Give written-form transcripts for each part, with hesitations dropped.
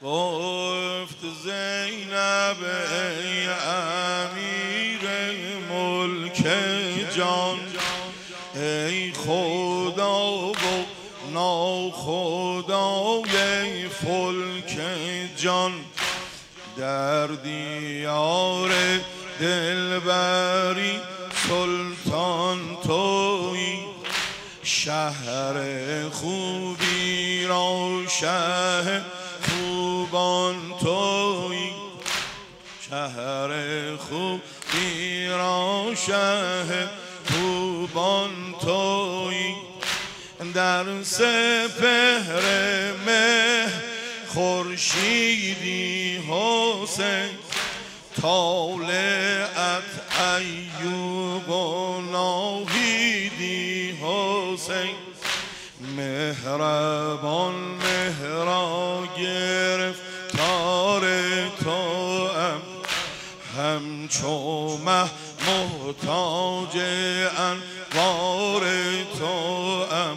گفت زینب ای امیر ملک جان، ای خدا و ناخدای فلک جان، در دیار دلبری سلطان تویی، شهر خوبی را شه خوبان تویی، شهر خوبی را شه خوبان تویی، در سپهر مه خورشیدی حسین، طالعت ایوب و ناهیدی حسین، مهربان مهرا گرفتار توام، همچو مه محتاج انوار توام،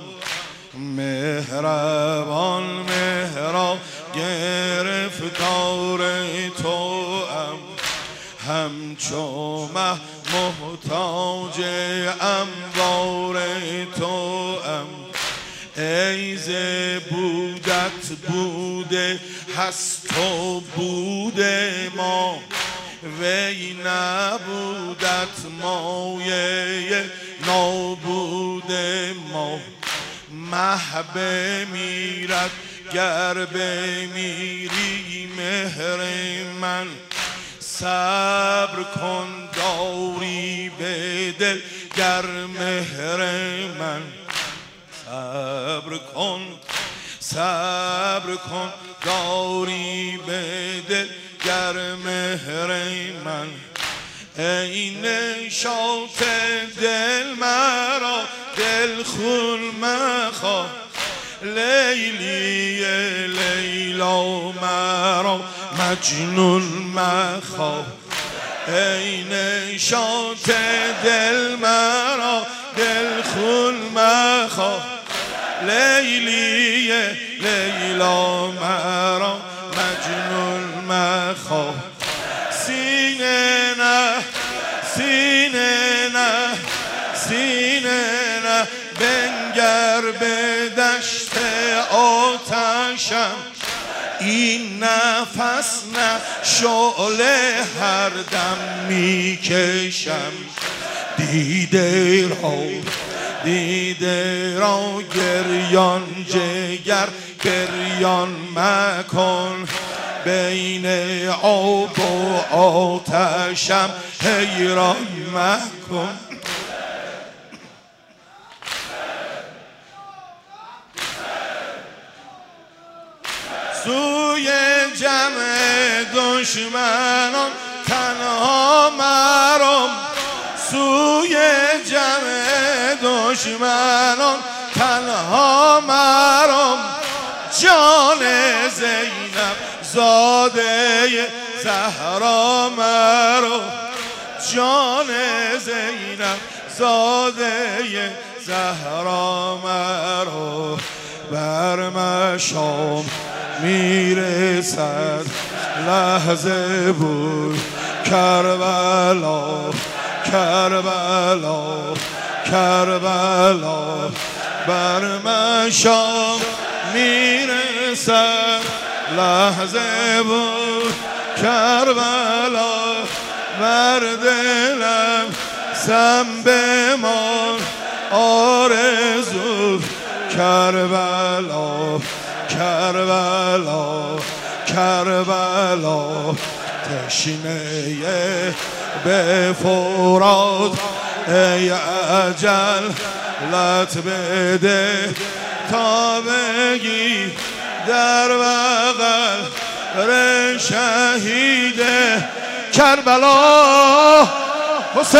مهربان مهرا گرفتار توام، همچو مه محتاج انوار توام، ای ز بودت بوده هست و بوده ما، وی نبودت مایه نابود ما، مه بمیرد گر بمیری مهر من، صبر کن داری به دل گر مهر من، صبر کن داری به دل گر مهر من، ای نشاط دل مرا دل خون مخواه، لیلی لیلا مرا مجنون مخواه، ای نشاط دل مرا دل خون مخواه، لیلی لیلا مرا مجنون مخواه، سینه نه سینه نه سینه نه بنگر به دشت آتشم، این نفس نه شعله هر دم میکشم، دیده را گریان جگر گریان مکن، بین آب و آتشم حیران مکن، سوی جمع دشمنان تنها مرم، سوی جمع دشمنان تنها مرم، جان زینب زاده زهرا مرو، جان زینب زاده زهرا مرو، بر مشام میرسد لحظه بود، کربلا کربلا کربلا، بر مشام میرسد لحظه بود، کربلا، بر دلم سم بمان آرزو، کربلا کربلا کربلا، تشنه به فرات ای اجل لط بده تا بگی در بغل شهید کربلا حسین.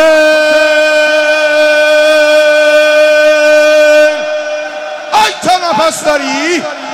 ای تا نفس داری